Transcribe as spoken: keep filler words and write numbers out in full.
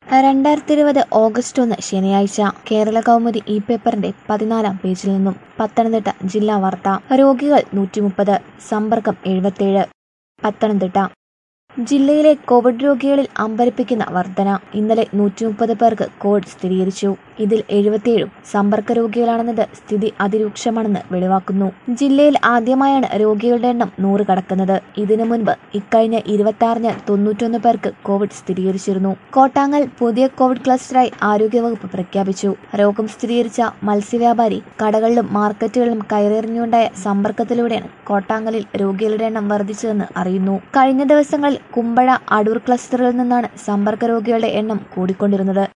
രണ്ടായിരത്തി ഇരുപത് ഓഗസ്റ്റ് ഒന്ന് ശനിയാഴ്ച കേരള കൗമുദി ഇ പേപ്പറിന്റെ പതിനാലാം പേജിൽ നിന്നും പത്തനംതിട്ട ജില്ലാ വാർത്ത. രോഗികൾ നൂറ്റിമുപ്പത്, സമ്പർക്കം എഴുപത്തിയേഴ്. പത്തനംതിട്ട ജില്ലയിലെ കോവിഡ് രോഗികളിൽ അമ്പരപ്പിക്കുന്ന വർധന. ഇന്നലെ നൂറ്റിമുപ്പത് പേർക്ക് കോവിഡ് സ്ഥിരീകരിച്ചു. ഇതിൽ എഴുപത്തിയേഴും സമ്പർക്ക രോഗികളാണെന്നത് സ്ഥിതി അതിരൂക്ഷമാണെന്ന് വെളിവാക്കുന്നു. ജില്ലയിൽ ആദ്യമായാണ് രോഗികളുടെ എണ്ണം നൂറ് കടക്കുന്നത്. ഇതിനു മുൻപ് ഇക്കഴിഞ്ഞ ഇരുപത്തി ആറിന് തൊണ്ണൂറ്റൊന്ന് പേർക്ക് കോവിഡ് സ്ഥിരീകരിച്ചിരുന്നു. കോട്ടാങ്ങൽ പുതിയ കോവിഡ് ക്ലസ്റ്ററായി ആരോഗ്യവകുപ്പ് പ്രഖ്യാപിച്ചു. രോഗം സ്ഥിരീകരിച്ച മത്സ്യവ്യാപാരി കടകളിലും മാർക്കറ്റുകളിലും കയറിയിറങ്ങിയുണ്ടായ സമ്പർക്കത്തിലൂടെയാണ് കോട്ടാങ്ങലിൽ രോഗികളുടെ എണ്ണം വർദ്ധിച്ചതെന്ന് അറിയുന്നു. കഴിഞ്ഞ ദിവസങ്ങളിൽ കുമ്പഴ, അടൂർ ക്ലസ്റ്ററുകളിൽ നിന്നാണ് സമ്പർക്ക രോഗികളുടെ എണ്ണം കൂടിക്കൊണ്ടിരുന്നത്.